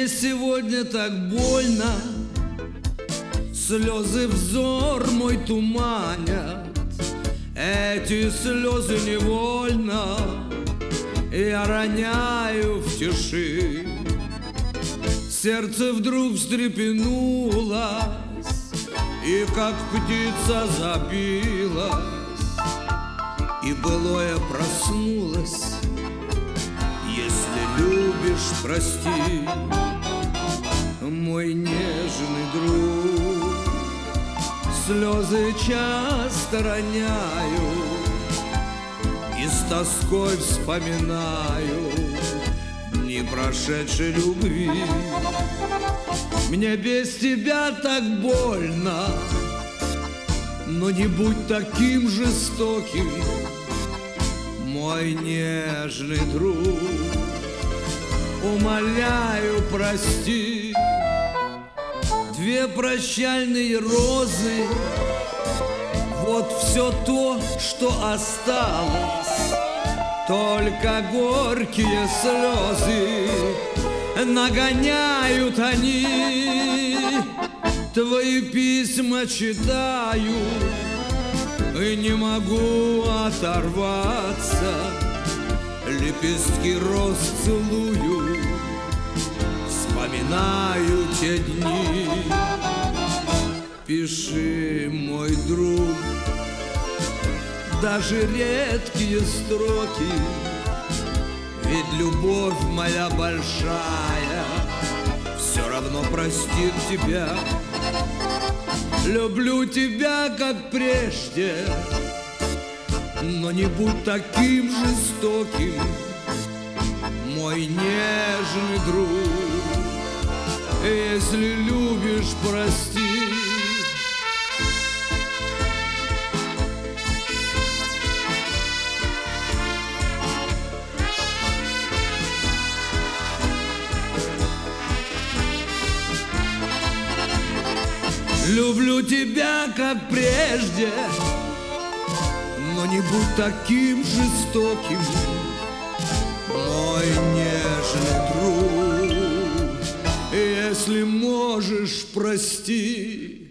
сегодня так больно, слезы взор мой туманят. Эти слезы невольно я роняю в тиши. Сердце вдруг встрепенулось и как птица забилась, и былое проснулось. Если любишь, прости, мой нежный друг. Слезы часто роняю и с тоской вспоминаю дни прошедшей любви. Мне без тебя так больно, но не будь таким жестоким, мой нежный друг. Умоляю, прости. Две прощальные розы, вот все то, что осталось. Только горькие слезы нагоняют они. Твои письма читаю и не могу оторваться. Лепестки роз целую, вспоминаю те дни. Пиши, мой друг, даже редкие строки, ведь любовь моя большая все равно простит тебя. Люблю тебя, как прежде, но не будь таким жестоким, мой нежный друг. Если любишь, прости. Люблю тебя, как прежде, но не будь таким жестоким, мой нежный друг. Если можешь, прости.